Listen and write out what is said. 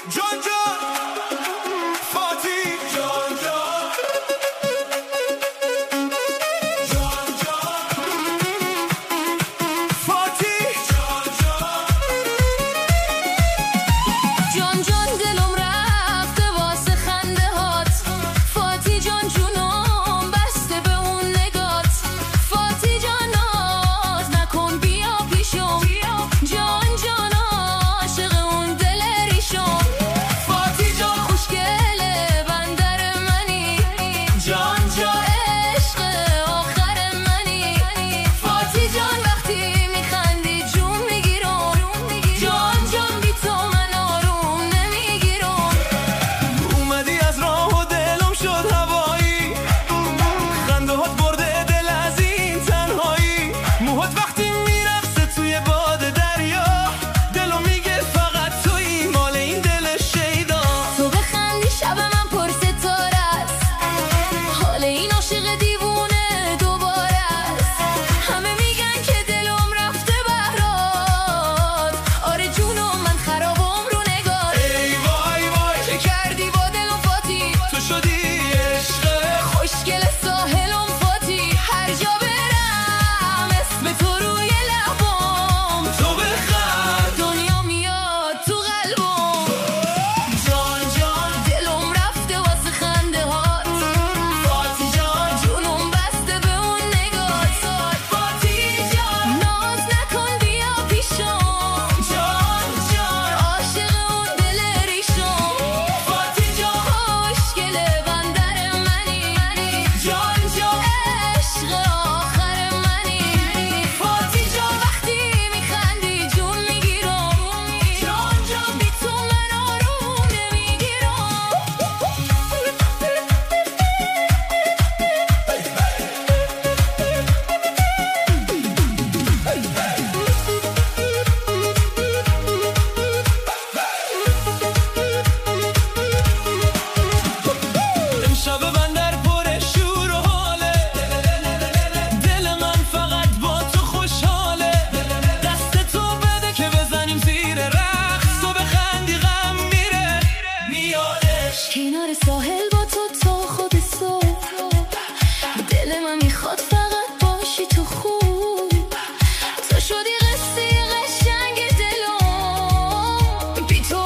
جان جان فاتی جان جان جان جان فاتی جان جان جان جان دلم رفته واسه خنده هات فاتی جان جونم بسته به اون نگات فاتی جان ناز نکن بیا پیشم جان جان عاشق اون دل ریشم فاتی جان خوشگله بندر منی جان جان عشق آخر منی فاتی جان وقتی میخندی جون میگیرم جان جان بی تو من آروم نمیگیرم اومدی از راه و دلم شد هوایی خنده هات برده دل از این تنهایی موهات وقتی میرقصه توی باد دریا دلو میگه فقط تویی مال این دل شیدا تو بخندی شب من پر ستاره است حال این عاشق دیوونه دوباره است همه میگن که دلم رفته بهرات آره جونم من خرابم رو نگار ای وای وای چه کردی با دلم فاتی تو شدی عشق خوشگل ساحلم فاتی هر جا برم اسم تو روی لبم تو بخند دنیا میاد تو قلبم جان جان دلم رفته واسه خنده هات فاتی جان جونم بسته به اون نگات فاتی جان ناز نکن بیا پیشم جان جان عاشق اون دل ریشم فاتی جان خوشگله بندر منی جان جان عشق آخر منی فاتی جان وقتی میخندی جون میگیرم جان جان بی تو من آروم نمیگیرم امشب بندر پر شور و حاله دل من فقط با تو خوشحاله دست تو بده که بزنیم زیر رقص تو بخندی غم میره میادش کنار ساحل با تو تا خود صبح دل من میخواد فقط باشی تو خوب تو شدی قصه قشنگ دلم بی تو